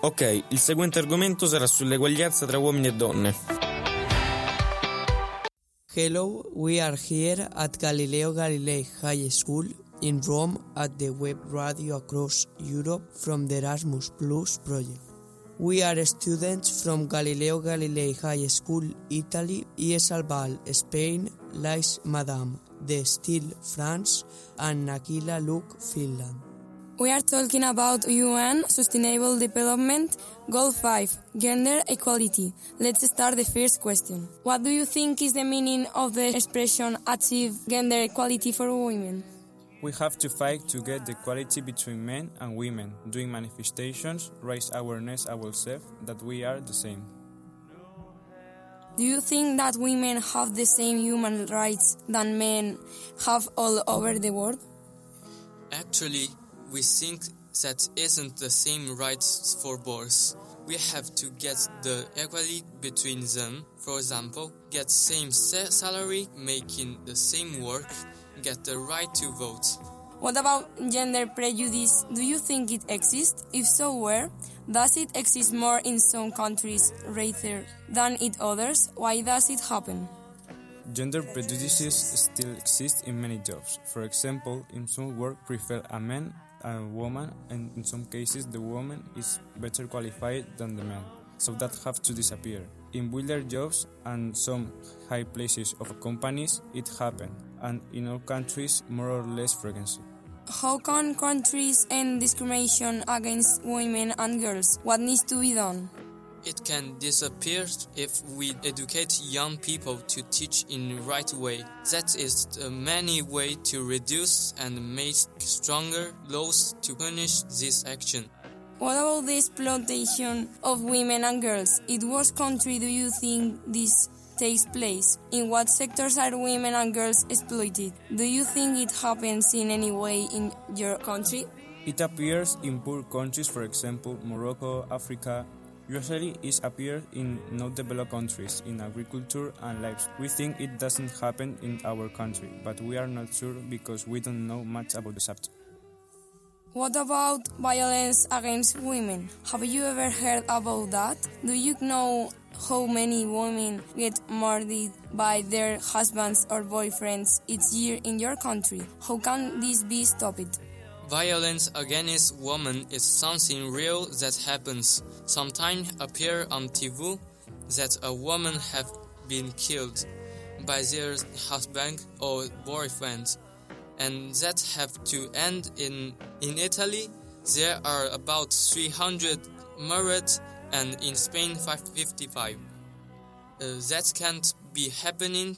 Ok, il seguente argomento sarà sull'eguaglianza tra uomini e donne. Hello, we are here at Galileo Galilei High School in Rome at the web radio across Europe from the Erasmus Plus project. We are students from Galileo Galilei High School, Italy, ESALVAL, Spain, Lais Madame, De Stijl, France, and Nakila Luke, Finland. We are talking about UN Sustainable Development Goal 5, Gender Equality. Let's start the first question. What do you think is the meaning of the expression achieve gender equality for women? We have to fight to get the equality between men and women, doing manifestations, raise awareness ourselves that we are the same. Do you think that women have the same human rights than men have all over the world? Actually, we think that isn't the same rights for both. We have to get the equality between them. For example, get same salary, making the same work, get the right to vote. What about gender prejudice? Do you think it exists? If so, where? Does it exist more in some countries rather than in others? Why does it happen? Gender prejudices still exist in many jobs. For example, in some work prefer a man and a woman, and in some cases the woman is better qualified than the man, so that have to disappear. In builder jobs and some high places of companies it happen, and in all countries more or less frequency. How can countries end discrimination against women and girls? What needs to be done? It can disappear if we educate young people to teach in the right way. That is the many way to reduce and make stronger laws to punish this action. What about the exploitation of women and girls? In what country do you think this takes place? In what sectors are women and girls exploited? Do you think it happens in any way in your country? It appears in poor countries, for example, Morocco, Africa. Usually it appears in not developed countries, in agriculture and lives. We think it doesn't happen in our country, but we are not sure because we don't know much about the subject. What about violence against women? Have you ever heard about that? Do you know how many women get murdered by their husbands or boyfriends each year in your country? How can this be stopped? Violence against women is something real that happens. Sometimes appear on TV that a woman have been killed by their husband or boyfriend, and that have to end in Italy. There are about 300 murdered, and in Spain 555. That can't be happening,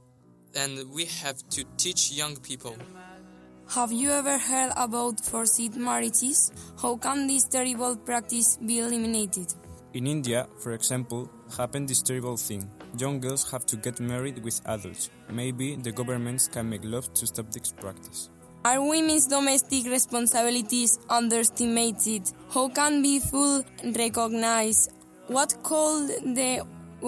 and we have to teach young people. Have you ever heard about forced marriages? How can this terrible practice be eliminated? In India, for example, happened this terrible thing. Young girls have to get married with adults. Maybe the governments can make laws to stop this practice. Are women's domestic responsibilities underestimated? How can be fully recognized? What could the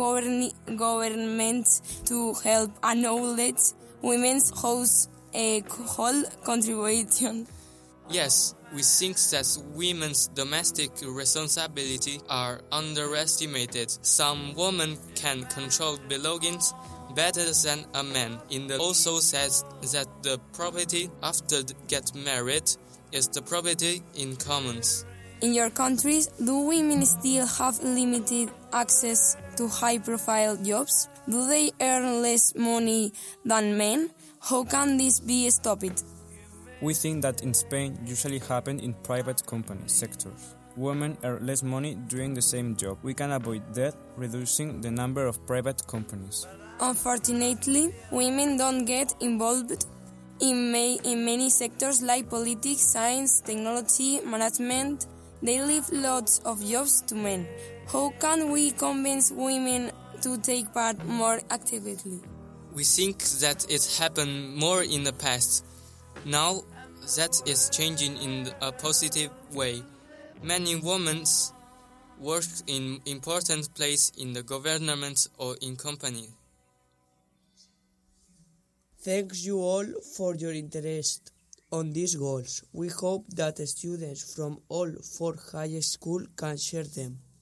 government to help acknowledge women's whole contribution? Yes, we think that women's domestic responsibilities are underestimated. Some women can control belongings better than a man. It also says that the property after get married is the property in commons. In your countries, do women still have limited access to high-profile jobs? Do they earn less money than men? How can this be stopped? We think that in Spain usually happen in private company sectors. Women earn less money doing the same job. We can avoid that, reducing the number of private companies. Unfortunately, women don't get involved in many sectors like politics, science, technology, management. They leave lots of jobs to men. How can we convince women to take part more actively? We think that it happened more in the past. Now that is changing in a positive way. Many women work in important places in the government or in company. Thanks you all for your interest. on these goals. We hope that students from all four high schools can share them.